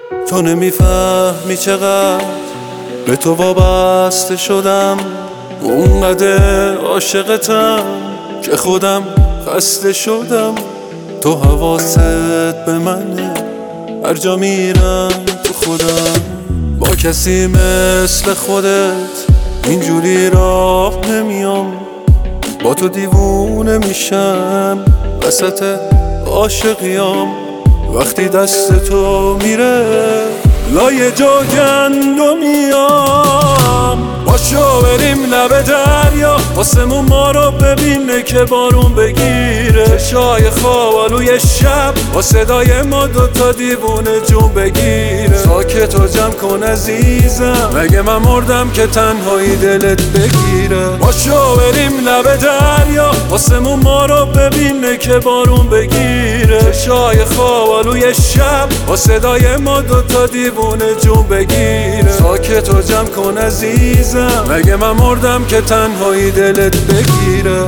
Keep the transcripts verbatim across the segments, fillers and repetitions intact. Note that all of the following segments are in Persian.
تو نمیفهمی چقدر به تو وابسته شدم، اونقدر عاشقتم که خودم خسته شدم. تو حواست به منه، هر جا میرم تو خودم. با کسی مثل خودت اینجوری راه نمیام، با تو دیوونه میشم وسط عاشقیام. وقتی دست تو میره لای جا گندمیام. باشو بریم لب دریا، آسمون ما رو ببینه که بارون بگیره. چشای خوابالوی شب با صدای ما دوتا دیوونه جون بگیره. ساکت و جمع کن عزیزم، مگه من مردم که تنهایی دلت بگیره. باشو بریم لب دریا، آسمون ما رو ببینه که بارون بگیره. چشای خوابالوی شب با صدای ما دوتا دیوونه جون بگیره. ساکت و جمع کن عزیزم، مگه من مردم که تنهایی دلت بگیره.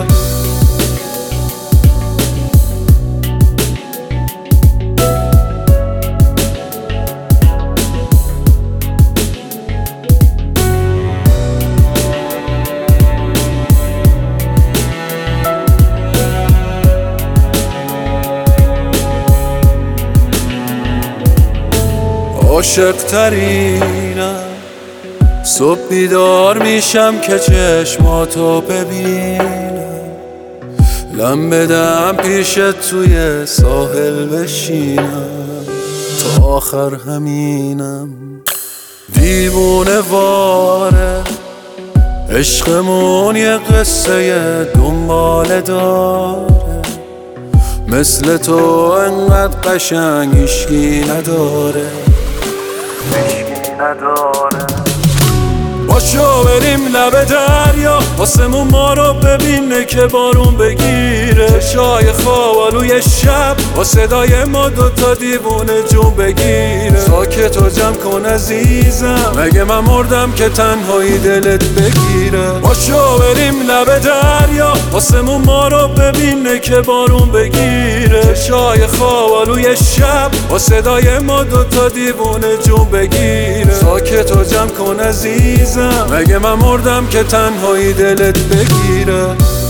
عاشق ترینم، صبح بیدار میشم که چشماتو ببینم. لم بدم پیشت توی ساحل بشینم، تا آخر همینم. دیوونه واره عشقمون یه قصه دنباله داره، مثل تو انقدر قشنگ هیچکی نداره، هیچکی نداره. باشو بریم لب دریا، آسمون ما رو ببینه که بارون بگیره. چشای خوابالوی شب با صدای ما دوتا دیوونه جون بگیره. ساکت و جمع کن عزیزم، مگه من مردم که تنهایی دلت بگیره. باشو بریم لب دریا، آسمون ما رو ببینه که بارون بگیره. چشای خوابالوی شب با صدای ما دوتا دیوونه جون بگیره. ساکت و جمع کن عزیزم، مگه من مردم که تنهایی دلت بگیره.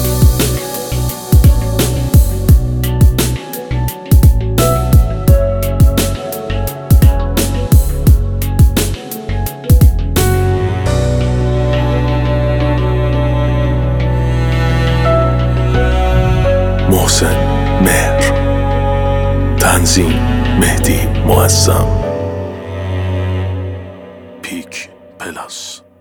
محسن مهر، تنظیم مهدی معظم، پیک پلاس.